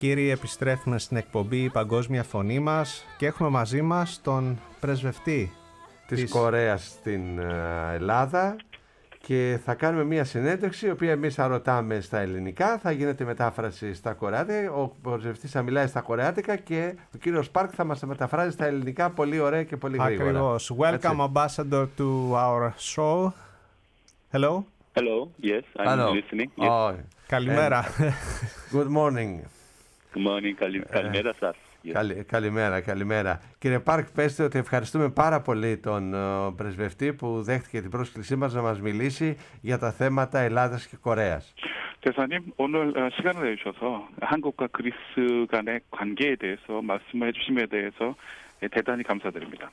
Κύριοι, επιστρέφουμε στην εκπομπή «Η Παγκόσμια Φωνή» μας και έχουμε μαζί μας τον πρεσβευτή της Κορέας στην Ελλάδα και θα κάνουμε μια συνέντευξη, η οποία εμείς θα ρωτάμε στα ελληνικά, θα γίνεται μετάφραση στα κορεάτικα, ο πρεσβευτής θα μιλάει στα κορεάτικα και ο κύριος Πάρκ θα μας μεταφράζει στα ελληνικά πολύ ωραία και πολύ γρήγορα. Ακριβώς. Welcome, Ambassador, to our show. Hello. Hello, yes, I'm listening. Yes. Oh, καλημέρα. Good morning. Good morning, καλημέρα σας. Yes. Καλημέρα. Κύριε Πάρκ, πέστε ότι ευχαριστούμε πάρα πολύ τον πρεσβευτή που δέχτηκε την πρόσκλησή μας να μας μιλήσει για τα θέματα Ελλάδας και Κορέας. 대사님, 오늘 시간을 내주셔서 한국과 그리스 간의 관계에 대해서 말씀해 주심에 대해서 대단히 감사드립니다.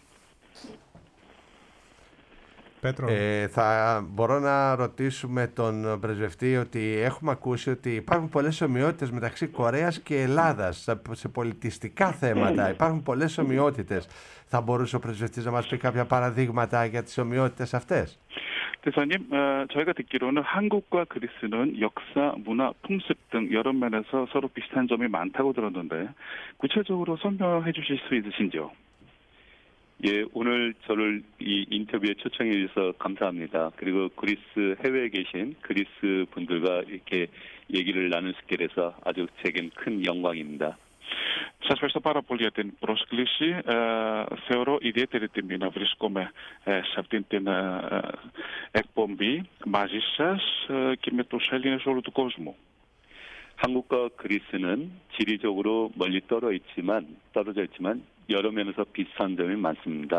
Θα μπορώ να ρωτήσουμε τον πρεσβευτή ότι έχουμε ακούσει ότι υπάρχουν πολλές ομοιότητες μεταξύ Κορέας και Ελλάδας σε πολιτιστικά θέματα. Υπάρχουν πολλές ομοιότητες. Θα μπορούσε ο πρεσβευτής να μας πει κάποια παραδείγματα για τις ομοιότητες αυτές? 대사님, 저희가 듣기로는 한국과 그리스는 역사, 문화, 풍습 등 여러 면에서 서로 비슷한 점이 많다고 들었는데 구체적으로 설명해 주실 수 있으신지요? 예, 오늘 저를 이 인터뷰에 초청해 주셔서 감사합니다. 그리고 그리스 해외에 계신 그리스 분들과 이렇게 얘기를 나눌 수 있게 돼서 아주 제겐 큰 영광입니다. Σας ευχαριστώ πάρα πολύ για την πρόσκληση. Θεωρώ ιδιαίτερη τιμή να βρίσκομαι σε αυτήν την εκπομπή μαζί σας και με τους Έλληνες όλου του κόσμου. 한국과 그리스는 지리적으로 멀리 떨어져 있지만 여러 면에서 비슷한 점이 많습니다.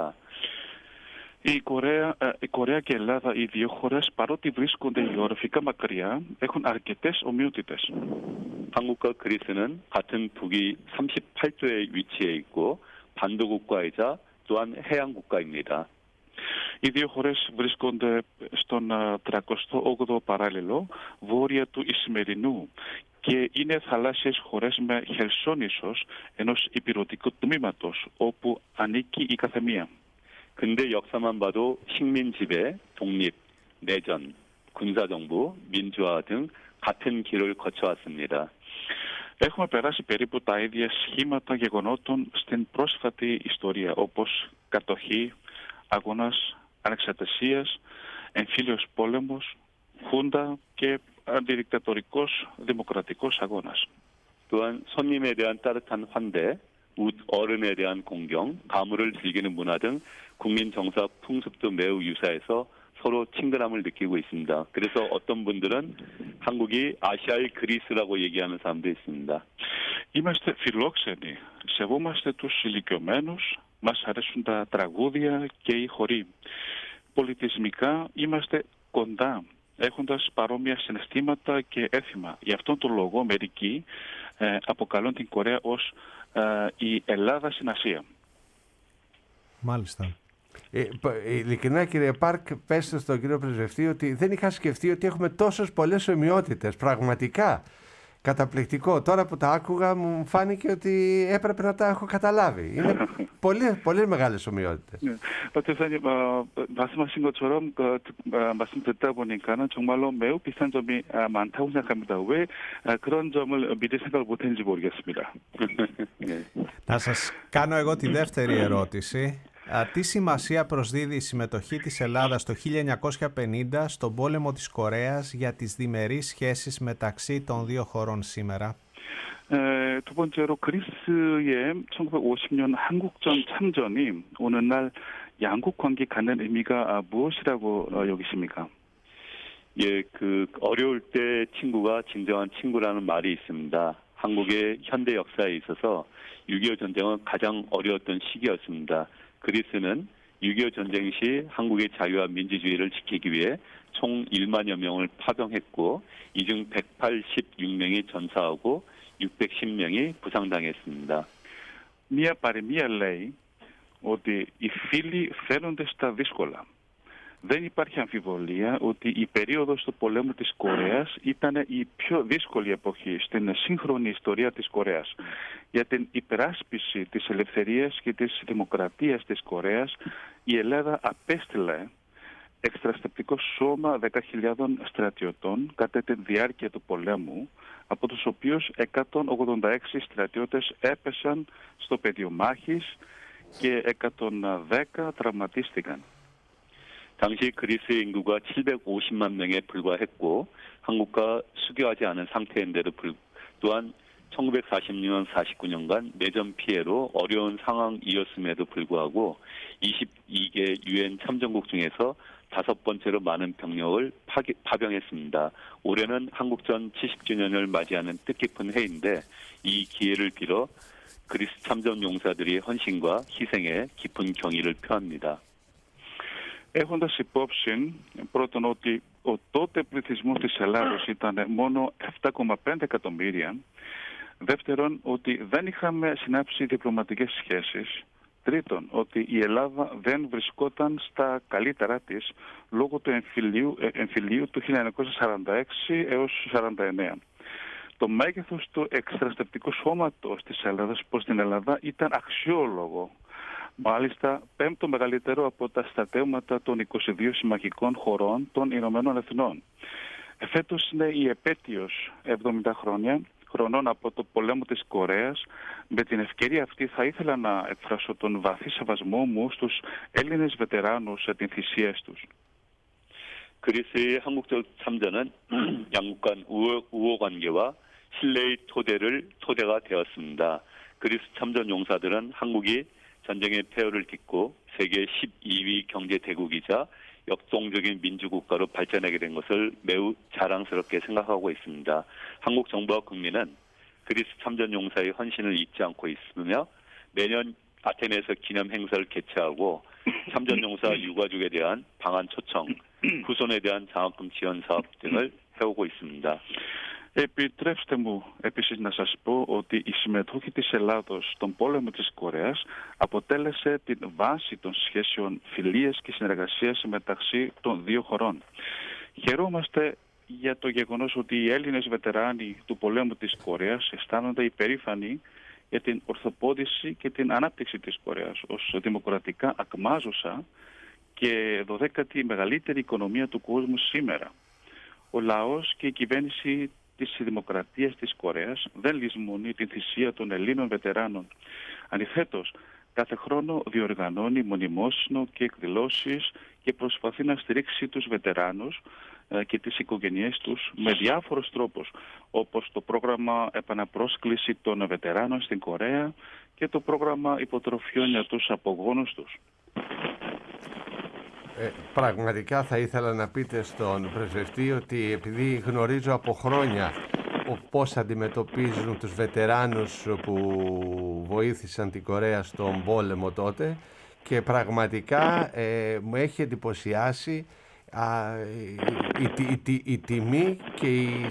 Η Κορέα και η Ελλάδα, οι δύο χώρες, παρότι βρίσκονται γεωγραφικά μακριά, έχουν αρκετές ομοιότητες. 한국과 그리스는 같은 북위 38도에 위치해 있고 반도 국가이자 또한 해양 국가입니다. Οι δύο χώρες βρίσκονται στον 38ο παράλληλο, βόρεια του Ισημερινού, και είναι θαλάσσιες χώρες με χερσόνησος ενός υπηρετικού τμήματος, όπου ανήκει η καθεμία. 근대 역사만 봐도 식민 지배, 독립, 내전, 군사정부, 민주화 등 같은 길을 거쳐왔습니다. Έχουμε περάσει περίπου τα ίδια σχήματα γεγονότων στην πρόσφατη ιστορία, όπως κατοχή, αγώνας ανεξαρτησίας, εμφύλιος πόλεμος, χούντα και αντιδικτατορικός δημοκρατικός αγώνας. 또한 손님에 대한 따뜻한 환대, 어른에 대한 공경, 가물을 즐기는 문화 등 국민 정서 풍습도 매우 유사해서 서로 친근함을 느끼고 있습니다. 그래서 어떤 분들은 한국이 아시아의 그리스라고 얘기하는 사람도 있습니다. Είμαστε φιλόξενοι, σεβόμαστε τους ηλικιωμένους, μας αρέσουν τα τραγούδια και οι χοροί. Πολιτισμικά είμαστε κοντά, έχοντας παρόμοια συναισθήματα και έθιμα. Γι' αυτόν τον λόγο μερικοί αποκαλούν την Κορέα ως η Ελλάδα στην Ασία. Μάλιστα. Ειλικρινά, κύριε Πάρκ, πέστε στον κύριο πρεσβευτή ότι δεν είχα σκεφτεί ότι έχουμε τόσες πολλές ομοιότητες. Πραγματικά καταπληκτικό. Τώρα που τα άκουγα μου φάνηκε ότι έπρεπε να τα έχω καταλάβει. Είναι πολύ μεγάλες ομοιότητες. 대사님, 말씀하신 것처럼 말씀 듣다 보니까는 정말로 매우 비슷한 점이 많다고 생각합니다. 왜 그런 점을 미리 생각을 못했는지 모르겠습니다. Να σας κάνω εγώ τη δεύτερη ερώτηση. Τι σημασία προσδίδει η συμμετοχή της Ελλάδας το 1950 στον πόλεμο της Κορέας για τις διμερείς σχέσεις μεταξύ των δύο χωρών σήμερα? 두 번째로 그리스의 1950년 한국전 참전이 오늘날 양국 관계 갖는 의미가 무엇이라고 여기십니까? 예, 어려울 때 친구가 진정한 친구라는 말이 있습니다. 한국의 현대 역사에 있어서 6.25 전쟁은 가장 어려웠던 시기였습니다. 그리스는 6.25 전쟁 시 한국의 자유와 민주주의를 지키기 위해 총 1만여 명을 파병했고 이 중 186명이 전사하고 610명이 부상당했습니다. Μία παροιμία λέει ότι οι φίλοι φαίνονται στα δύσκολα. Δεν υπάρχει αμφιβολία ότι η περίοδος του πολέμου της Κορέας ήταν η πιο δύσκολη εποχή στην σύγχρονη ιστορία της Κορέας. Για την υπεράσπιση της ελευθερίας και της δημοκρατίας της Κορέας, η Ελλάδα απέστειλε εκστραστευτικό σώμα 10.000 στρατιωτών κατά τη διάρκεια του πολέμου, από τους οποίους 186 στρατιώτες έπεσαν στο πεδίο μάχης και 110 τραυματίστηκαν. 당시 그리스의 인구가 750만 명에 불과했고 한국과 수교하지 않은 상태인데도 또한 1946년 49년간 내전 피해로 어려운 상황이었음에도 불구하고 22개 유엔 참전국 중에서 5번째로 많은 병력을 파병했습니다. 올해는 한국전 70주년을 맞이하는 뜻깊은 해인데 이 기회를 빌어 그리스 참전 용사들의 헌신과 희생에 깊은 경의를 표합니다. Έχοντας υπόψη πρώτον ότι ο τότε πληθυσμός της Ελλάδος ήταν μόνο 7,5 εκατομμύρια, δεύτερον ότι δεν είχαμε συνάψει διπλωματικές σχέσεις, τρίτον ότι η Ελλάδα δεν βρισκόταν στα καλύτερά της λόγω του εμφυλίου του 1946 έως 1949. Το μέγεθος του εκστρατευτικού σώματος της Ελλάδας προς την Ελλάδα ήταν αξιόλογο. Μάλιστα, πέμπτο μεγαλύτερο από τα στρατεύματα των 22 συμμαχικών χωρών των Ηνωμένων Εθνών. Φέτος είναι η επέτειος 70 χρονών από το πολέμο της Κορέας. Με την ευκαιρία αυτή θα ήθελα να εκφράσω τον βαθύ σεβασμό μου στους Έλληνες βετεράνους για την θυσία τους. 그리스의 한국적 참전은 양국 간 우호 관계와 신뢰의 토대가 되었습니다. 그리스 참전 용사들은 한국이 전쟁의 폐허를 딛고 세계 12위 경제 대국이자 역동적인 민주국가로 발전하게 된 것을 매우 자랑스럽게 생각하고 있습니다. 한국 정부와 국민은 그리스 참전 용사의 헌신을 잊지 않고 있으며 매년 아테네에서 기념 행사를 개최하고 참전 용사 유가족에 대한 방한 초청, 후손에 대한 장학금 지원 사업 등을 해오고 있습니다. Επιτρέψτε μου επίσης να σας πω ότι η συμμετοχή της Ελλάδος στον πόλεμο της Κορέας αποτέλεσε την βάση των σχέσεων φιλίας και συνεργασίας μεταξύ των δύο χωρών. Χαιρόμαστε για το γεγονός ότι οι Έλληνες βετεράνοι του πολέμου της Κορέας αισθάνονται υπερήφανοι για την ορθοπόδηση και την ανάπτυξη της Κορέας ως δημοκρατικά ακμάζουσα και 12η μεγαλύτερη οικονομία του κόσμου σήμερα. Ο λαός και η κυβέρνηση της Δημοκρατίας της Κορέας δεν λησμονεί την θυσία των Ελλήνων βετεράνων. Αντιθέτως, κάθε χρόνο διοργανώνει μονιμόσυνο και εκδηλώσεις και προσπαθεί να στηρίξει τους βετεράνους και τις οικογένειές τους με διάφορους τρόπους, όπως το πρόγραμμα επαναπρόσκληση των βετεράνων στην Κορέα και το πρόγραμμα υποτροφιών για τους απογόνους τους. Πραγματικά θα ήθελα να πείτε στον πρεσβευτή ότι επειδή γνωρίζω από χρόνια πώς αντιμετωπίζουν τους βετεράνους που βοήθησαν την Κορέα στον πόλεμο τότε και πραγματικά μου έχει εντυπωσιάσει η τιμή και η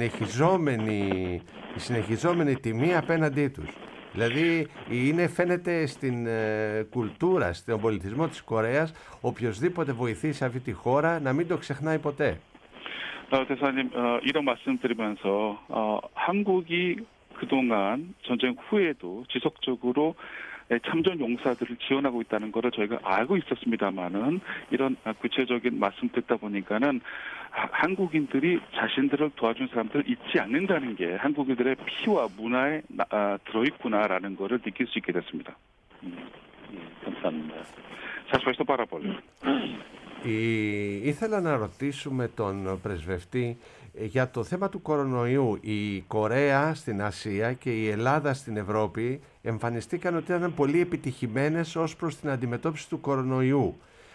συνεχιζόμενη τιμή απέναντί τους. Δηλαδή φαίνεται στην κουλτούρα, στον πολιτισμό της Κορέας, οποιοσδήποτε βοηθήσει αυτή τη χώρα να μην το ξεχνάει ποτέ. 대사님, 이런 말씀드리면서 한국이 그동안 전쟁 후에도 지속적으로 참전 용사들을 지원하고 있다는 것을 저희가 알고 있었습니다만은 이런 구체적인 말씀 듣다 보니까는 한국인들이 자신들을 도와준 사람들을 잊지 않는다는 게 한국인들의 피와 문화에 들어있구나라는 것을 느낄 수 있게 됐습니다. 감사합니다. Σας ευχαριστώ πάρα πολύ. Ήθελα να ρωτήσουμε τον πρεσβευτή για το θέμα του κορονοϊού. Η Κορέα στην Ασία και η Ελλάδα στην Ευρώπη εμφανιστήκαν ότι ήταν πολύ επιτυχημένες ως προς την αντιμετώπιση του κορονοϊού.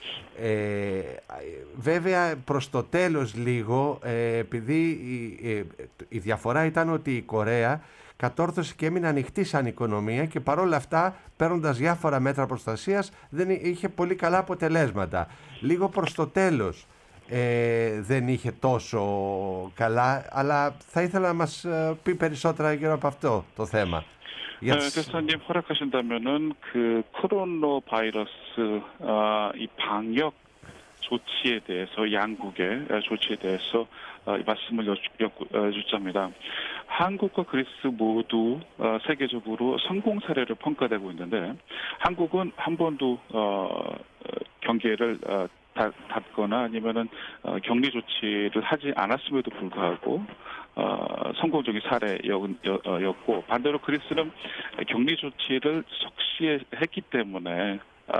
Βέβαια προς το τέλος λίγο, επειδή η διαφορά ήταν ότι η Κορέα κατόρθωσε και έμεινε ανοιχτή σαν οικονομία και παρόλα αυτά, παίρνοντας διάφορα μέτρα προστασίας, δεν είχε πολύ καλά αποτελέσματα. Λίγο προς το τέλος δεν είχε τόσο καλά, αλλά θα ήθελα να μας πει περισσότερα γύρω από αυτό το θέμα. 대사님 허락하신다면은 그 코로나 바이러스 이 방역 조치에 대해서 양국의 조치에 대해서 말씀을 여쭙자입니다. 한국과 그리스 모두 세계적으로 성공 사례를 평가되고 있는데 한국은 한 번도 경계를 닫거나 아니면은 격리 조치를 하지 않았음에도 불구하고 성공적인 사례였고, 반대로 그리스는 격리 조치를 석시했기 때문에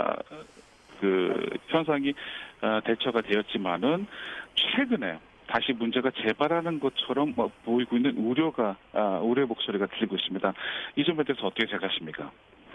그 현상이 대처가 되었지만은 최근에 다시 문제가 재발하는 것처럼 보이고 있는 우려의 목소리가 들리고 있습니다. 이 점에 대해서 어떻게 생각하십니까?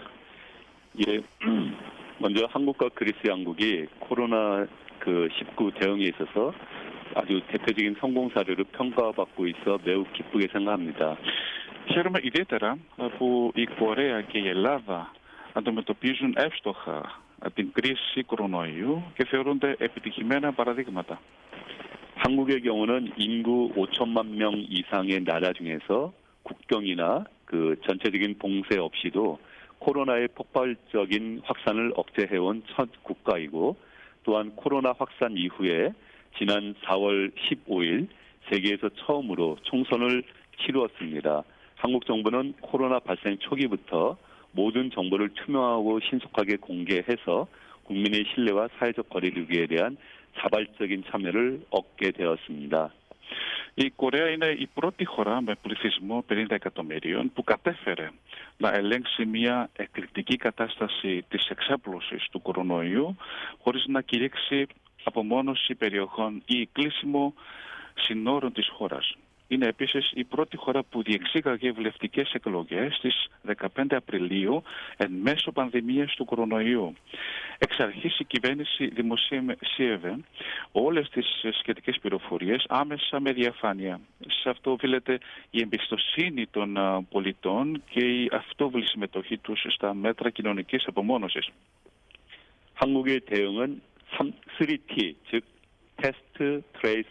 예, 먼저 한국과 그리스 양국이 코로나 19 대응에 있어서 아주 대표적인 성공 사례로 평가받고 있어 매우 기쁘게 생각합니다. Χαίρομαι ιδιαίτερα που η Κορέα και η Ελλάδα αντιμετωπίζουν εύστοχα την κρίση κορονοϊού και θεωρούνται επιτυχημένα παραδείγματα. 한국의 경우는 인구 5천만 명 이상의 나라 중에서 국경이나 전체적인 봉쇄 없이도 코로나의 폭발적인 확산을 억제해온 첫 국가이고, 또한 코로나 확산 이후에 지난 4월 15일 세계에서 처음으로 총선을 치루었습니다. 한국 정부는 코로나 발생 초기부터 모든 정보를 투명하고 신속하게 공개해서 국민의 신뢰와 사회적 거리두기에 대한 자발적인 참여를 얻게 되었습니다. Η Κορέα είναι η πρώτη χώρα με πληθυσμό 50 εκατομμυρίων που κατέφερε να ελέγξει μια εκρηκτική κατάσταση της εξάπλωσης του κορονοϊού χωρίς να κηρύξει απομόνωση περιοχών ή κλείσιμο συνόρων της χώρας. Είναι επίσης η πρώτη χώρα που διεξήγαγε βουλευτικές εκλογές στις 15 Απριλίου εν μέσω πανδημίας του κορονοϊού. Εξ αρχής η κυβέρνηση δημοσίευε όλες τις σχετικές πληροφορίες άμεσα με διαφάνεια. Σε αυτό οφείλεται η εμπιστοσύνη των πολιτών και η αυτόβουλη συμμετοχή τους στα μέτρα κοινωνικής απομόνωσης. 한국의 대응은 3T, 즉 테스트, 트레이스,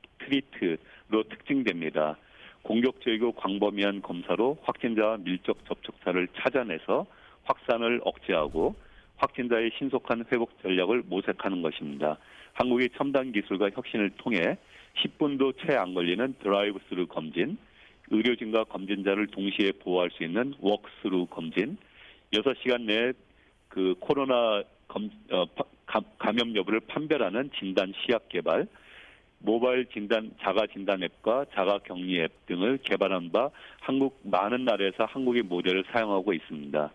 트리트로 특징됩니다. 공격적이고 광범위한 검사로 확진자와 밀접 접촉자를 찾아내서 확산을 억제하고 확진자의 신속한 회복 전략을 모색하는 것입니다. 한국의 첨단 기술과 혁신을 통해 10분도 채 안 걸리는 드라이브 스루 검진, 의료진과 검진자를 동시에 보호할 수 있는 워크스루 검진, 6시간 내에 코로나 감염 여부를 판별하는 진단 시약 개발, 모바일 자가 진단 앱과 자가 격리 앱 등을 개발한 바 많은 나라에서 한국의 모델을 사용하고 있습니다.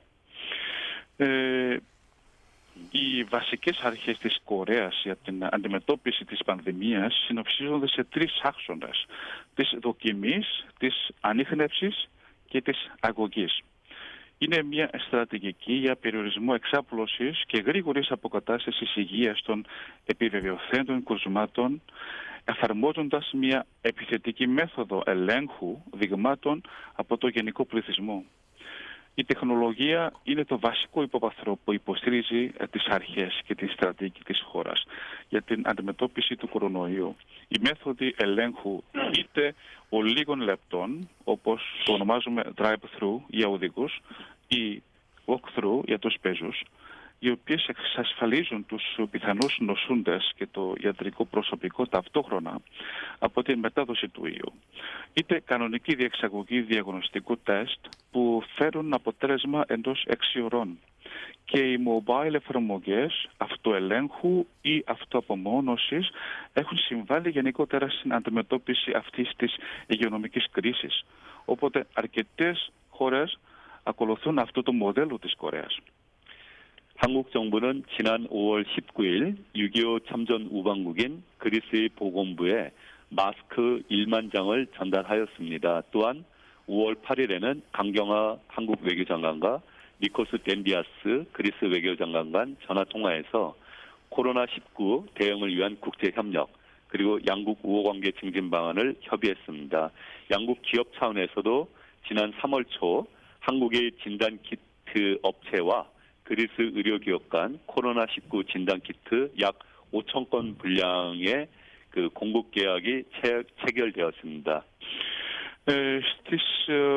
Οι βασικές αρχές της Κορέας για την αντιμετώπιση της πανδημίας συνοψίζονται σε 3 άξονες: της δοκιμής, της ανίχνευσης και της αγωγής. Είναι μια στρατηγική για περιορισμό εξάπλωσης και γρήγορης αποκατάστασης υγείας των επιβεβαιωθέντων κρουσμάτων, εφαρμόζοντας μια επιθετική μέθοδο ελέγχου δειγμάτων από το γενικό πληθυσμό. Η τεχνολογία είναι το βασικό υπόβαθρο που υποστηρίζει τις αρχές και τη στρατηγική της χώρας για την αντιμετώπιση του κορονοϊού. Οι μέθοδοι ελέγχου είτε ολίγων λεπτών, όπως το ονομάζουμε drive-thru για οδηγούς ή walk-through για τους πεζούς, οι οποίες εξασφαλίζουν τους πιθανούς νοσούντες και το ιατρικό προσωπικό ταυτόχρονα από την μετάδοση του ιού. Είτε κανονική διεξαγωγή διαγνωστικού τεστ που φέρουν αποτέλεσμα εντός 6 ωρών. Και οι mobile εφαρμογές αυτοελέγχου ή αυτοαπομόνωσης έχουν συμβάλει γενικότερα στην αντιμετώπιση αυτής της υγειονομικής κρίσης. Οπότε αρκετές χώρες ακολουθούν αυτό το μοντέλο της Κορέας. 한국 정부는 지난 5월 19일 6.25 참전 우방국인 그리스의 보건부에 마스크 1만 장을 전달하였습니다. 또한 5월 8일에는 강경화 한국 외교장관과 니코스 덴디아스 그리스 외교장관 간 전화통화에서 코로나19 대응을 위한 국제협력 그리고 양국 우호관계 증진 방안을 협의했습니다. 양국 기업 차원에서도 지난 3월 초 한국의 진단키트 업체와 그리스 의료기업 간 코로나19 진단키트 약 5천 건 분량의 공급 계약이 체결되었습니다. Στις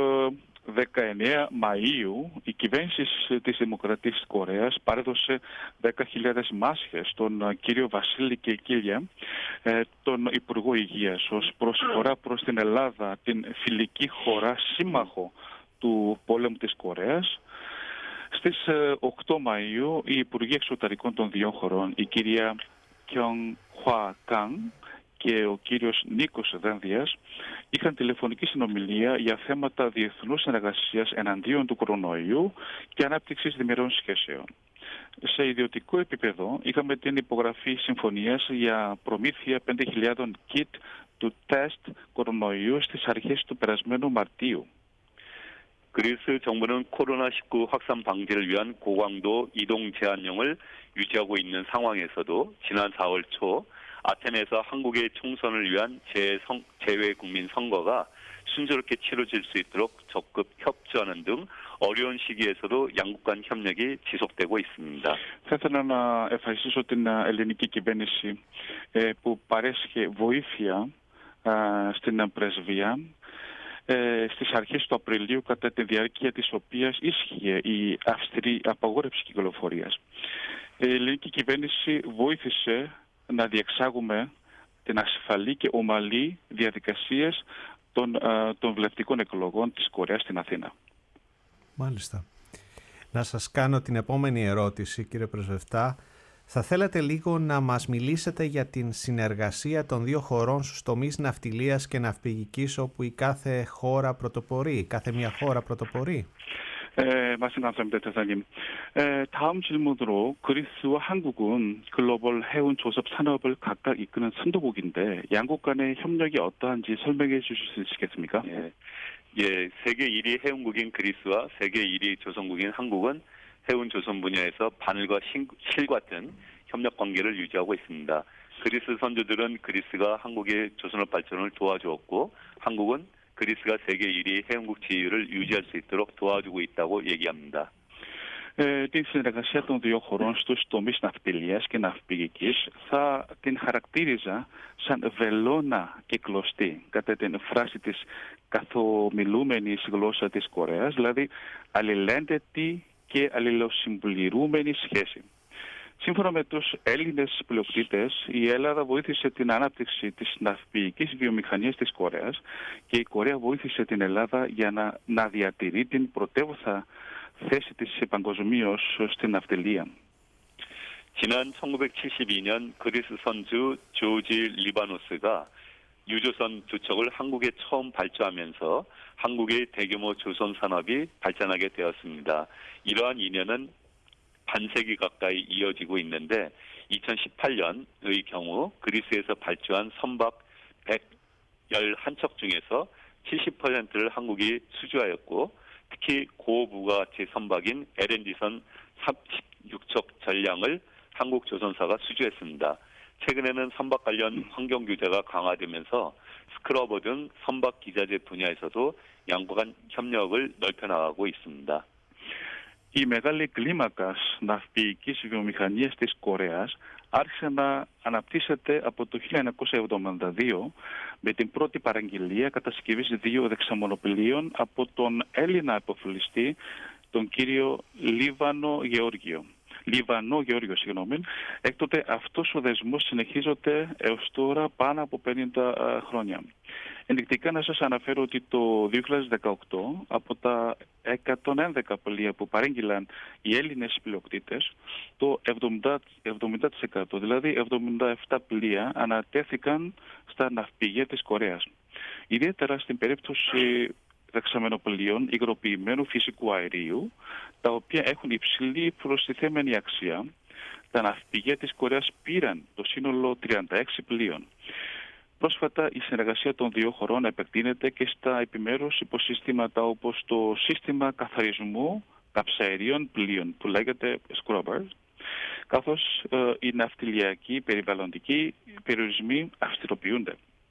19 Μαΐου η κυβέρνηση της Δημοκρατίας της Κορέας παρέδωσε 10.000 μάσχες στον κύριο Βασίλη Κεκίλια, τον Υπουργό Υγείας, ως προσφορά προς την Ελλάδα, την φιλική χώρα σύμμαχο του πόλεμου της Κορέας. Στις 8 Μαΐου οι Υπουργοί Εξωτερικών των 2 χωρών, η κυρία Kyung-hwa Kang και ο κύριος Νίκος Δένδιας είχαν τηλεφωνική συνομιλία για θέματα διεθνούς συνεργασίας εναντίον του κορονοϊού και ανάπτυξης διμερών σχέσεων. Σε ιδιωτικό επίπεδο είχαμε την υπογραφή συμφωνίας για προμήθεια 5.000 kit του τεστ κορονοϊού στις αρχές του περασμένου Μαρτίου. 그리스 정부는 코로나19 확산 방지를 위한 고강도 이동 제한령을 유지하고 있는 상황에서도 지난 4월 초 아테네에서 한국의 총선을 위한 재외 국민 선거가 순조롭게 치러질 수 있도록 적극 협조하는 등 어려운 시기에서도 양국 간 협력이 지속되고 있습니다. Θα ήθελα να ευχαριστήσω την ελληνική κυβέρνηση που παρέσχε βοήθεια στην πρεσβεία στις αρχές του Απριλίου, κατά τη διάρκεια της οποίας ίσχυε η αυστηρή απαγόρευση κυκλοφορίας. Η ελληνική κυβέρνηση βοήθησε να διεξάγουμε την ασφαλή και ομαλή διαδικασίες των βουλευτικών εκλογών της Κορέας στην Αθήνα. Μάλιστα. Να σας κάνω την επόμενη ερώτηση, κύριε Πρεσβευτά. Θα θέλατε λίγο να μας μιλήσετε για την συνεργασία των δύο χωρών στους τομείς ναυτιλίας και ναυπηγικής, όπου η κάθε χώρα πρωτοπορεί, κάθε μια χώρα πρωτοπορεί? 말씀 감사합니다, 대사님. 다음 질문으로 그리스와 한국은 글로벌 해운 조섭 산업을 각각 이끄는 선도국인데 양국 간의 협력이 어떠한지 설명해 주실 수 있겠습니까? 예, 세계 1위 해운국인 그리스와 세계 1위 조선국인 한국은 해운 조선 분야에서 바늘과 실 같은 협력 관계를 유지하고 있습니다. 그리스 선조들은 그리스가 한국의 조선업 발전을 도와주었고 한국은 그리스가 세계 1위 해운국 지위를 유지할 수 있도록 도와주고 있다고 얘기합니다. Την συνεργασία των δύο χωρών στους τομείς ναυτιλίας και ναυπηγικής θα την χαρακτήριζα σαν βελόνα και κλωστή, κατά την φράση της καθομιλούμενης γλώσσα της Κορέας, δηλαδή αλληλένδετη και αλληλοσυμπληρούμενη σχέση. Σύμφωνα με τους Έλληνες πλειοκτήτες, η Ελλάδα βοήθησε την ανάπτυξη της ναυπηγικής βιομηχανίας της Κορέας και η Κορέα βοήθησε την Ελλάδα για να διατηρεί την πρωτεύουσα θέση της παγκοσμίως στην ναυτιλία. 지난 1972년 그리스 선주 조지 리바노스가 유조선 두 척을 한국에 처음 발주하면서 한국의 대규모 조선 산업이 발전하게 되었습니다. 이러한 인연은 반세기 가까이 이어지고 있는데 2018년의 경우 그리스에서 발주한 선박 111척 중에서 70%를 한국이 수주하였고 특히 고부가가치 선박인 LNG선 36척 전량을 한국 조선사가 수주했습니다. 최근에는 선박 관련 환경 규제가 강화되면서 스크러버 등 선박 기자재 분야에서도 양국 간 협력을 넓혀나가고 있습니다. Η μεγάλη κλίμακα ναυπηγικής βιομηχανίας της Κορέας άρχισε να αναπτύσσεται από το 1972 με την πρώτη παραγγελία κατασκευής 2 δεξαμονοπλοίων από τον Έλληνα υποφυλιστή, τον κύριο Λιβανό Γεώργιο. Έκτοτε αυτός ο δεσμός συνεχίζεται έως τώρα πάνω από 50 χρόνια. Ενδεικτικά να σας αναφέρω ότι το 2018 από τα 111 πλοία που παρήγγειλαν οι Έλληνες πλειοκτήτες, το 70%, δηλαδή 77 πλοία ανατέθηκαν στα ναυπηγεία της Κορέας. Ιδιαίτερα στην περίπτωση δεξαμενοπλοίων υγροποιημένου φυσικού αερίου, τα οποία έχουν υψηλή προστιθέμενη αξία, τα ναυπηγεία της Κορέας πήραν το σύνολο 36 πλοίων. Πρόσφατα η συνεργασία των δύο χωρών επεκτείνεται και στα επιμέρους υποσυστήματα όπως το σύστημα καθαρισμού καυσαερίων πλοίων που λέγεται scrubbers, καθώς οι ναυτιλιακοί περιβαλλοντικοί περιορισμοί αυστηροποιούνται.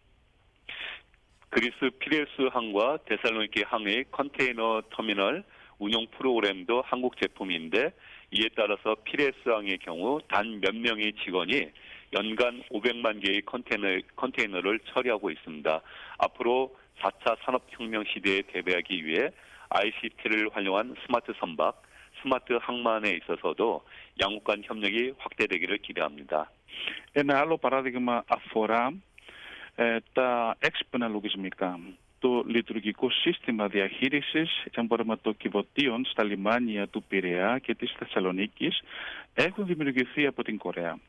그리스 피레우스 항과 데살로니키 항의 컨테이너 터미널 운영 프로그램도 한국 제품인데 이에 따라서 피레우스 항의 경우 단 몇 명의 직원이 연간 500만 개의 컨테이너를 처리하고 있습니다. 앞으로 4차 산업혁명 시대에 대비하기 위해 ICT를 활용한 스마트 선박, 스마트 항만에 있어서도 양국 간 협력이 확대되기를 기대합니다. Ένα άλλο παράδειγμα αφορά τα έξυπνα λογισμικά. Το λειτουργικό σύστημα διαχείρισης εμπορευματοκιβωτίων στα λιμάνια του Πειραιά και της Θεσσαλονίκης έχουν δημιουργηθεί από την Κορέα.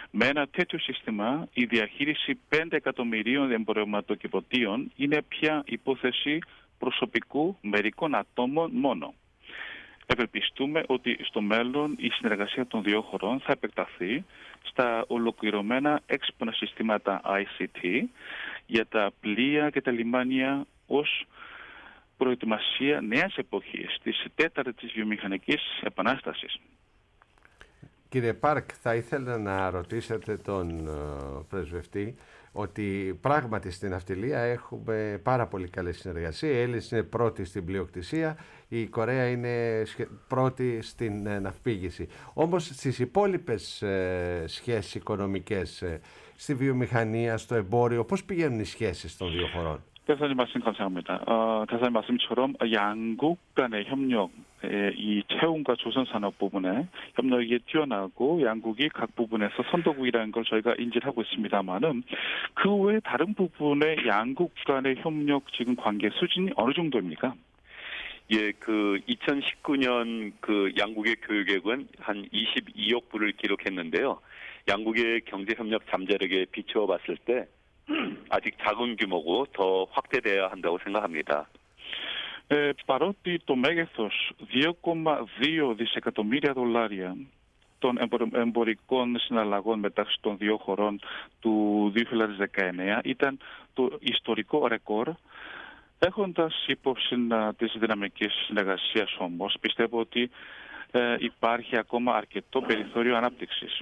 Με ένα τέτοιο σύστημα, η διαχείριση 5 εκατομμυρίων εμπορευματοκιβωτίων είναι πια υπόθεση προσωπικού μερικών ατόμων μόνο. Ευελπιστούμε ότι στο μέλλον η συνεργασία των δύο χωρών θα επεκταθεί στα ολοκληρωμένα έξυπνα συστήματα ICT για τα πλοία και τα λιμάνια ως προετοιμασία νέας εποχής της τέταρτης βιομηχανικής επανάστασης. Κύριε Πάρκ, θα ήθελα να ρωτήσετε τον πρεσβευτή ότι πράγματι στην ναυτιλία έχουμε πάρα πολύ καλή συνεργασία. Η Έλληνες είναι πρώτη στην πλειοκτησία, η Κορέα είναι πρώτη στην ναυπήγηση. Όμως στις υπόλοιπες σχέσεις οικονομικές, στη βιομηχανία, στο εμπόριο, πώς πηγαίνουν οι σχέσεις των δύο χωρών? 대사님 말씀 감사합니다. 대사님 말씀처럼 양국 간의 협력, 이 채운과 조선산업 부분에 협력이 뛰어나고 양국이 각 부분에서 선도국이라는 걸 저희가 인지를 하고 있습니다만은 그 외 다른 부분의 양국 간의 협력 지금 관계 수준이 어느 정도입니까? 예, 그 2019년 그 양국의 교육액은 한 22억 불을 기록했는데요. 양국의 경제 협력 잠재력에 비추어 봤을 때 아직 작은 규모고 더 확대돼야 한다고 생각합니다. Παρότι το μέγεθος 2,2 δισεκατομμύρια δολάρια των εμπορικών συναλλαγών μεταξύ των δύο χωρών του 2019 ήταν το ιστορικό ρεκόρ, έχοντας υπόψη τις δυναμικές συνεργασίας όμως, πιστεύω ότι υπάρχει ακόμα αρκετό περιθώριο ανάπτυξης.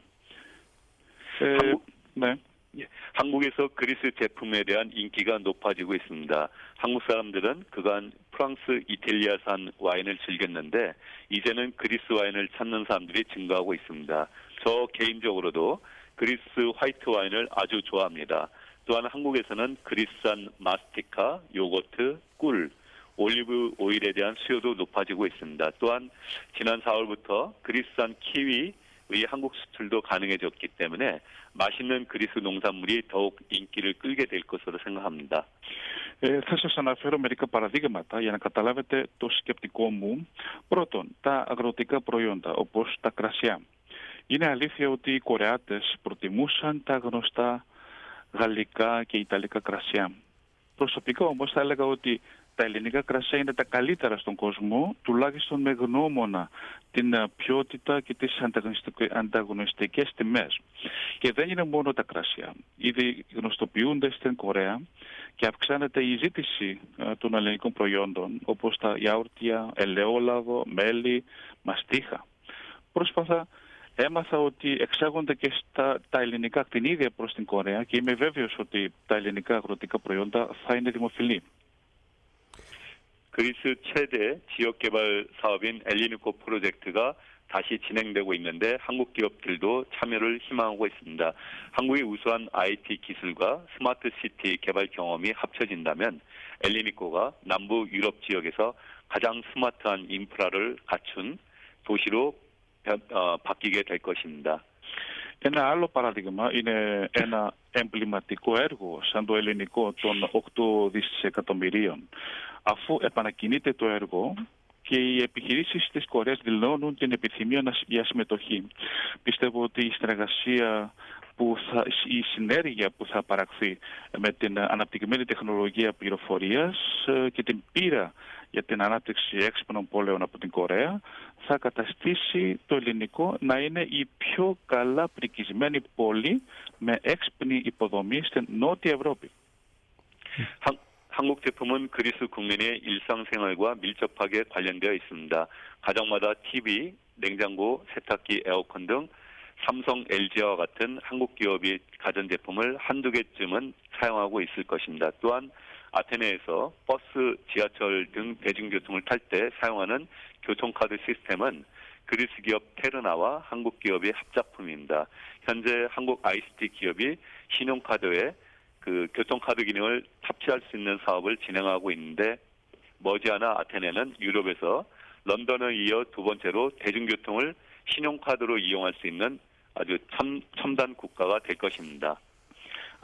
네. 한국에서 그리스 제품에 대한 인기가 높아지고 있습니다. 한국 사람들은 그간 프랑스, 이탈리아산 와인을 즐겼는데 이제는 그리스 와인을 찾는 사람들이 증가하고 있습니다. 저 개인적으로도 그리스 화이트 와인을 아주 좋아합니다. 또한 한국에서는 그리스산 마스티카, 요거트, 꿀, 올리브 오일에 대한 수요도 높아지고 있습니다. 또한 지난 4월부터 그리스산 키위 의 한국 수출도 가능해졌기 때문에 맛있는 그리스 농산물이 더욱 인기를 끌게 될 것으로 생각합니다. Θα σας αναφέρω μερικά παραδείγματα για να καταλάβετε το σκεπτικό μου. Πρώτον, τα αγροτικά προϊόντα όπως τα κρασιά. Είναι αλήθεια ότι οι Κορεάτες προτιμούσαν τα γνωστά γαλλικά και ιταλικά κρασιά. Προσωπικά όμως θα έλεγα ότι τα ελληνικά κρασιά είναι τα καλύτερα στον κόσμο, τουλάχιστον με γνώμονα την ποιότητα και τις ανταγωνιστικές τιμές. Και δεν είναι μόνο τα κρασιά. Ήδη γνωστοποιούνται στην Κορέα και αυξάνεται η ζήτηση των ελληνικών προϊόντων, όπως τα γιαούρτια, ελαιόλαδο, μέλι, μαστίχα. Πρόσφατα έμαθα ότι εξάγονται και τα ελληνικά κτηνίδια προς την Κορέα και είμαι βέβαιος ότι τα ελληνικά αγροτικά προϊόντα θα είναι δημοφιλή. 그리스 최대 지역개발 사업인 엘리니코 프로젝트가 다시 진행되고 있는데 한국 기업들도 참여를 희망하고 있습니다. 한국의 우수한 IT 기술과 스마트 시티 개발 경험이 합쳐진다면 엘리니코가 남부 유럽 지역에서 가장 스마트한 인프라를 갖춘 도시로 바뀌게 될 것입니다. Ένα άλλο παράδειγμα είναι ένα εμβληματικό έργο σαν το ελληνικό των 8 δισεκατομμυρίων. Αφού επανακινείται το έργο και οι επιχειρήσεις της Κορέας δηλώνουν την επιθυμία για συμμετοχή. Πιστεύω ότι η συνεργασία η συνέργεια που θα παραχθεί με την αναπτυγμένη τεχνολογία πληροφορίας και την πείρα για την ανάπτυξη έξυπνων πόλεων από την Κορέα θα καταστήσει το ελληνικό να είναι η πιο καλά πρικισμένη πόλη με έξυπνη υποδομή στην Νότια Ευρώπη. 한국 제품은 그리스 국민의 일상생활과 밀접하게 관련되어 있습니다. 가정마다 TV, 냉장고, 세탁기, 에어컨 등 삼성, LG와 같은 한국 기업이 가전제품을 한두 개쯤은 사용하고 있을 것입니다. 또한 아테네에서 버스, 지하철 등 대중교통을 탈 때 사용하는 교통카드 시스템은 그리스 기업 테르나와 한국 기업의 합작품입니다. 현재 한국 ICT 기업이 신용카드에 그 교통카드 기능을 탑재할 수 있는 사업을 진행하고 있는데 머지않아 아테네는 유럽에서 런던에 이어 두 번째로 대중교통을 신용카드로 이용할 수 있는 아주 첨단 국가가 될 것입니다.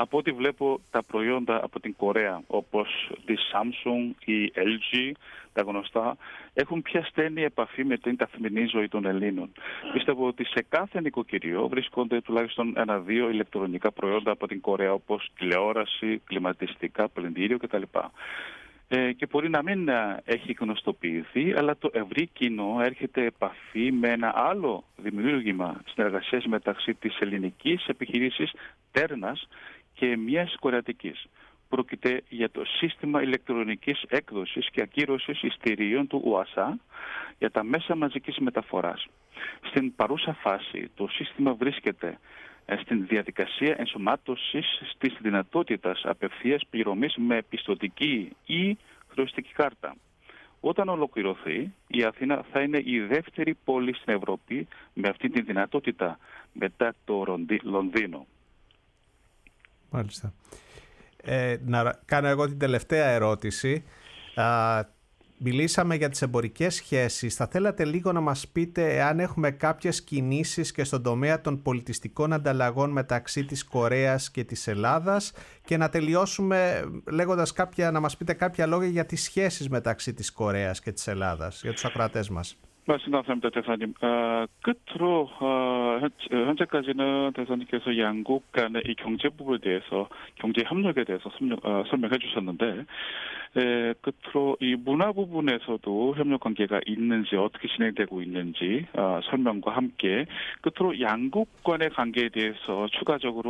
Από ό,τι βλέπω τα προϊόντα από την Κορέα, όπως τη Samsung, η LG, τα γνωστά, έχουν πια στενή επαφή με την καθημερινή ζωή των Ελλήνων. Πιστεύω ότι σε κάθε νοικοκυριό βρίσκονται τουλάχιστον 1-2 ηλεκτρονικά προϊόντα από την Κορέα, όπως τηλεόραση, κλιματιστικά, πλυντήριο κτλ. Και μπορεί να μην έχει γνωστοποιηθεί, αλλά το ευρύ κοινό έρχεται επαφή με ένα άλλο δημιούργημα συνεργασίας μεταξύ της ελληνικής επιχειρήσης Τέρνας και μιας κορεατικής. Πρόκειται για το σύστημα ηλεκτρονικής έκδοσης και ακύρωσης εισιτηρίων του ΟΑΣΑ για τα μέσα μαζικής μεταφοράς. Στην παρούσα φάση το σύστημα βρίσκεται στην διαδικασία ενσωμάτωσης της δυνατότητας απευθείας πληρωμής με πιστωτική ή χρεωστική κάρτα. Όταν ολοκληρωθεί, η Αθήνα θα είναι η δεύτερη πόλη στην Ευρώπη με αυτή τη δυνατότητα μετά το Λονδίνο. Μάλιστα. Να κάνω εγώ την τελευταία ερώτηση. Μιλήσαμε για τις εμπορικές σχέσεις. Θα θέλατε λίγο να μας πείτε αν έχουμε κάποιες κινήσεις και στον τομέα των πολιτιστικών ανταλλαγών μεταξύ της Κορέας και της Ελλάδας και να τελειώσουμε λέγοντας να μας πείτε κάποια λόγια για τις σχέσεις μεταξύ της Κορέας και της Ελλάδας, για τους ακροατές μας. 맞습니다, 대사님. 끝으로 현재까지는 대사님께서 양국 간의 이 경제 부분에 대해서 경제 협력에 대해서 설명해 주셨는데 끝으로 이 문화 부분에서도 협력 관계가 있는지 어떻게 진행되고 있는지 설명과 함께 끝으로 양국 간의 관계에 대해서 추가적으로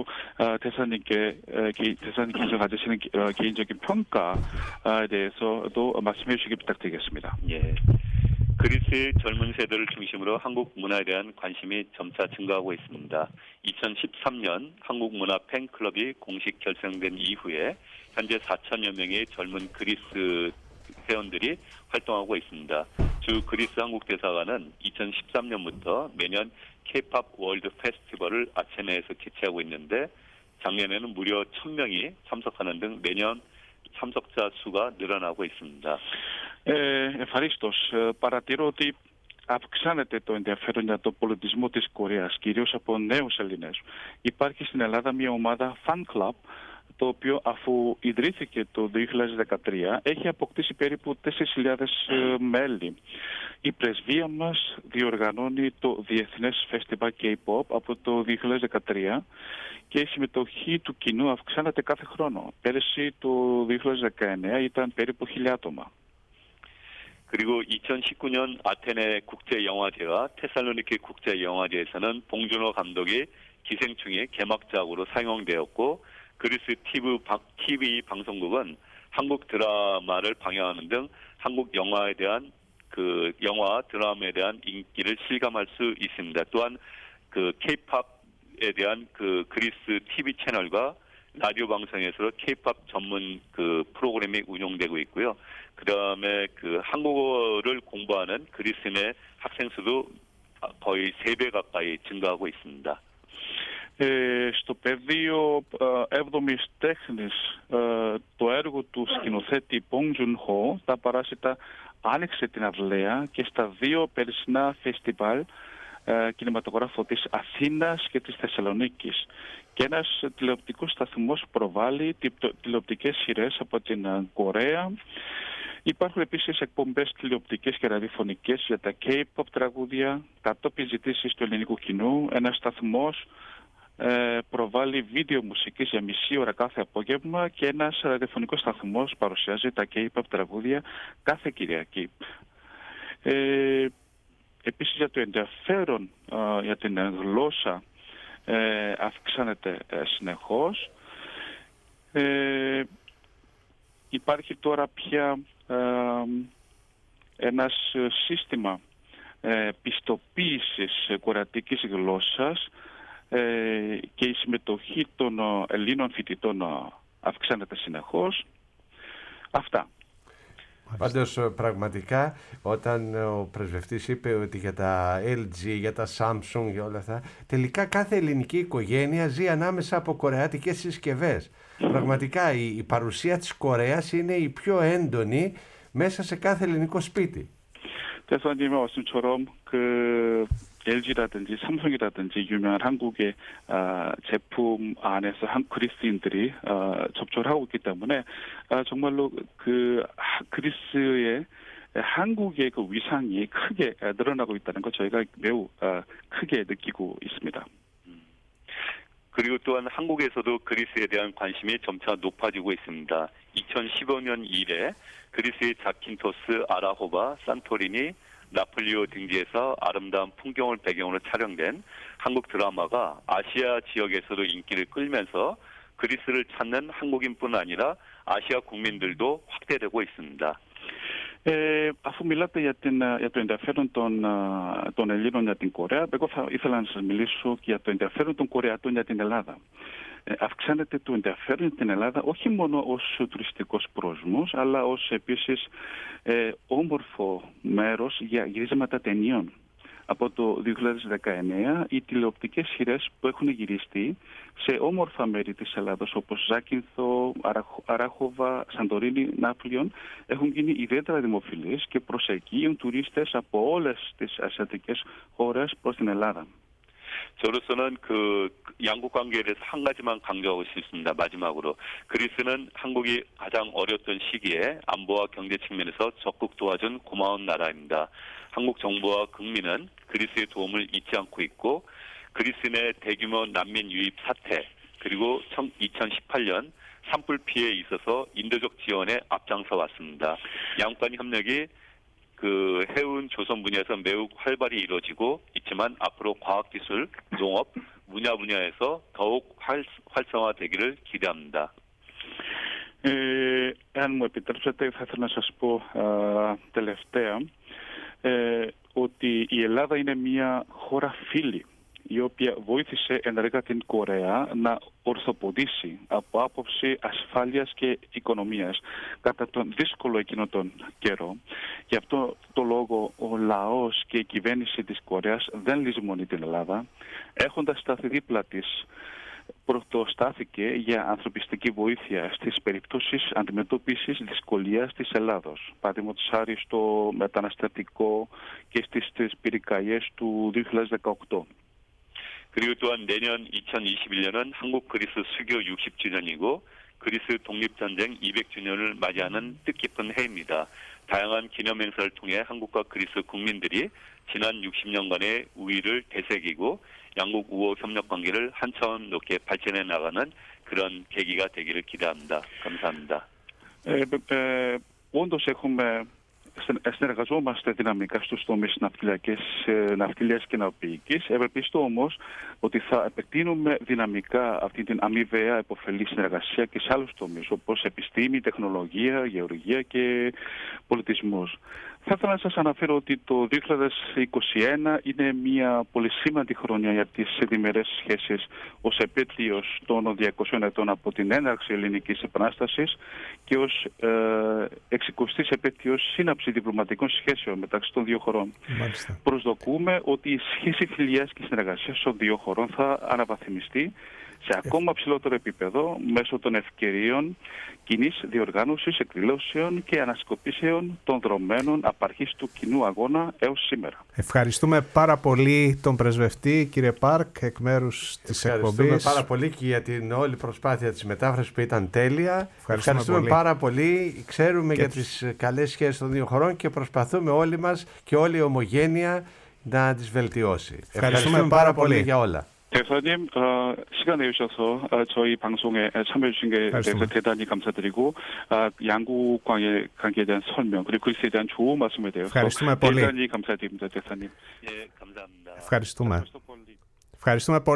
대사님께서 가지시는 개인적인 평가에 대해서도 말씀해 주시기 부탁드리겠습니다. 예. 그리스의 젊은 세대를 중심으로 한국 문화에 대한 관심이 점차 증가하고 있습니다. 2013년 한국 문화 팬클럽이 공식 결성된 이후에 현재 4천여 명의 젊은 그리스 회원들이 활동하고 있습니다. 주 그리스 한국 대사관은 2013년부터 매년 K-팝 월드 페스티벌을 아테네에서 개최하고 있는데 작년에는 무려 1,000명이 참석하는 등 매년 참석자 수가 늘어나고 있습니다. Ευχαριστώς. Παρατηρώ ότι αυξάνεται το ενδιαφέρον για τον πολιτισμό της Κορέας, κυρίως από νέους Έλληνες. Υπάρχει στην Ελλάδα μια ομάδα Fan Club, το οποίο αφού ιδρύθηκε το 2013 έχει αποκτήσει περίπου 4.000 μέλη. Η πρεσβεία μας διοργανώνει το Διεθνές Φεστιβάλ K-pop από το 2013 και η συμμετοχή του κοινού αυξάνεται κάθε χρόνο. Πέρυσι το 2019 ήταν περίπου 1.000 άτομα. 그리고 2019년 아테네 국제영화제와 테살로니키 국제영화제에서는 봉준호 감독이 기생충의 개막작으로 상영되었고 그리스 TV 방송국은 한국 드라마를 방영하는 등 한국 영화에 대한 영화 드라마에 대한 인기를 실감할 수 있습니다. 또한 K-팝에 대한 그리스 TV 채널과 라디오 방송에서 K-팝 전문 프로그램이 운영되고 있고요. 그다음에 한국어를 공부하는 그리스인의 학생 수도 거의 3배 가까이 증가하고 있습니다. Στο πεδίο 7ης τέχνης, το έργο του σκηνοθέτη Bong Joon-ho, τα παράσιτα άνοιξε την αυλαία και στα 2 περσινά φεστιβάλ κινηματογράφο της Αθήνας και της Θεσσαλονίκης. Και ένας τηλεοπτικός σταθμός προβάλλει τηλεοπτικές σειρές από την Κορέα. Υπάρχουν επίσης εκπομπές τηλεοπτικές και ραδιοφωνικές για τα K-pop τραγούδια, κατόπιν ζητήσεις του ελληνικού κοινού. Ένας σταθμός προβάλλει βίντεο μουσικής για μισή ώρα κάθε απόγευμα και ένας ραδιοφωνικός σταθμός παρουσιάζει τα K-pop τραγούδια κάθε Κυριακή. Επίσης για το ενδιαφέρον για την γλώσσα αυξάνεται συνεχώς. Υπάρχει τώρα πια ένας σύστημα πιστοποίησης κορεατικής γλώσσας και η συμμετοχή των Ελλήνων φοιτητών αυξάνεται συνεχώς. Αυτά. Πάντως πραγματικά όταν ο πρεσβευτής είπε ότι για τα LG, για τα Samsung, για όλα αυτά, τελικά κάθε ελληνική οικογένεια ζει ανάμεσα από κορεάτικες συσκευές. Πραγματικά η παρουσία της Κορέας είναι η πιο έντονη μέσα σε κάθε ελληνικό σπίτι. 대사님의 말씀처럼 LG라든지 삼성이라든지 유명한 한국의 제품 안에서 그리스인들이 접촉을 하고 있기 때문에 정말로 그 그리스의 한국의 그 위상이 크게 늘어나고 있다는 것 저희가 매우 크게 느끼고 있습니다. 그리고 또한 한국에서도 그리스에 대한 관심이 점차 높아지고 있습니다. 2015년 이래 그리스의 자킨토스, 아라호바, 산토리니, 나폴리오 등지에서 아름다운 풍경을 배경으로 촬영된 한국 드라마가 아시아 지역에서도 인기를 끌면서 그리스를 찾는 한국인뿐 아니라 아시아 국민들도 확대되고 있습니다. Αφού μιλάτε για το ενδιαφέρον των Ελλήνων για την Κορέα, εγώ θα ήθελα να σας μιλήσω και για το ενδιαφέρον των Κορεατών για την Ελλάδα. Αυξάνεται το ενδιαφέρον για την Ελλάδα όχι μόνο ως τουριστικός προορισμός, αλλά ως επίσης όμορφο μέρος για γυρίσματα ταινιών. Από το 2019 οι τηλεοπτικές σειρές που έχουν γυριστεί σε όμορφα μέρη της Ελλάδος όπως Ζάκυνθο, Αράχοβα, Σαντορίνη, Νάπλιον έχουν γίνει ιδιαίτερα δημοφιλείς και προσελκύουν τουρίστες από όλες τις ασιατικές χώρες προς την Ελλάδα. 저로서는 그 양국 관계에 대해서 한 가지만 강조하고 싶습니다. 마지막으로 그리스는 한국이 가장 어려웠던 시기에 안보와 경제 측면에서 적극 도와준 고마운 나라입니다. 한국 정부와 국민은 그리스의 도움을 잊지 않고 있고 그리스 내 대규모 난민 유입 사태 그리고 2018년 산불 피해에 있어서 인도적 지원에 앞장서 왔습니다. 양국 간 협력이 그 해운 조선 분야에서 매우 활발히 이루어지고 있지만 앞으로 과학기술, 농업, 문화 분야에서 더욱 활성화되기를 기대합니다. Αν μου επιτρέψετε θα ήθελα να σας πω τελευταία ότι η Ελλάδα είναι μια χώρα φίλη η οποία βοήθησε ενεργά την Κορέα να ορθοποδήσει από άποψη ασφάλειας και οικονομίας κατά τον δύσκολο εκείνο τον καιρό. Γι' αυτό το λόγο ο λαός και η κυβέρνηση της Κορέας δεν λησμονεί την Ελλάδα, έχοντας σταθεί δίπλα της πρωτοστάθηκε για ανθρωπιστική βοήθεια στις περιπτώσεις αντιμετώπισης δυσκολίας της Ελλάδος. Παραδείγματος χάρη στο μεταναστευτικό και στις πυρκαγιές του 2018. 그리고 또한 내년 2021년은 한국 그리스 수교 60주년이고 그리스 독립전쟁 200주년을 맞이하는 뜻깊은 해입니다. 다양한 기념 행사를 통해 한국과 그리스 국민들이 지난 60년간의 우위를 되새기고 양국 우호 협력 관계를 한 차원 높게 발전해 나가는 그런 계기가 되기를 기대합니다. 감사합니다. Όντως συνεργαζόμαστε δυναμικά στους τομείς ναυτιλίας και ναυπηγικής. Ευελπιστώ όμως ότι θα επεκτείνουμε δυναμικά αυτή την αμοιβαία επωφελή συνεργασία και σε άλλους τομείς όπως επιστήμη, τεχνολογία, γεωργία και πολιτισμός. Θα ήθελα να σας αναφέρω ότι το 2021 είναι μια πολύ σημαντική χρονιά για τις διμερές σχέσεις ως επέτειος των 200 ετών από την έναρξη ελληνικής επανάστασης και ως 60ης επέτειος σύναψη διπλωματικών σχέσεων μεταξύ των δύο χωρών. Μάλιστα. Προσδοκούμε ότι η σχέση φιλίας και συνεργασίας των δύο χωρών θα αναβαθμιστεί σε ακόμα ψηλότερο επίπεδο μέσω των ευκαιρίων κοινής διοργάνωσης εκδηλώσεων και ανασκοπήσεων των δρομένων απαρχής του κοινού αγώνα έως σήμερα. Ευχαριστούμε πάρα πολύ τον πρεσβευτή, κύριε Πάρκ, εκ μέρους της εκπομπής. Ευχαριστούμε πάρα πολύ και για την όλη προσπάθεια της μετάφρασης που ήταν τέλεια. Ευχαριστούμε πάρα πολύ. Ξέρουμε για τις καλές σχέσεις των δύο χωρών και προσπαθούμε όλοι μας και όλη η ομογένεια να τις βελτιώσει. Ευχαριστούμε πάρα πολύ για όλα. 대표님, 시간 내주셔서 저희 방송에 참여해주신 게 대해서 대단히 감사드리고 양국 관계에 대한 설명 그리고 그리스에 대한 좋은 말씀에 대해서 대단히 감사드립니다, 대표님. 예, 감사합니다. Ευχαριστούμε. Ευχαριστούμε πολύ.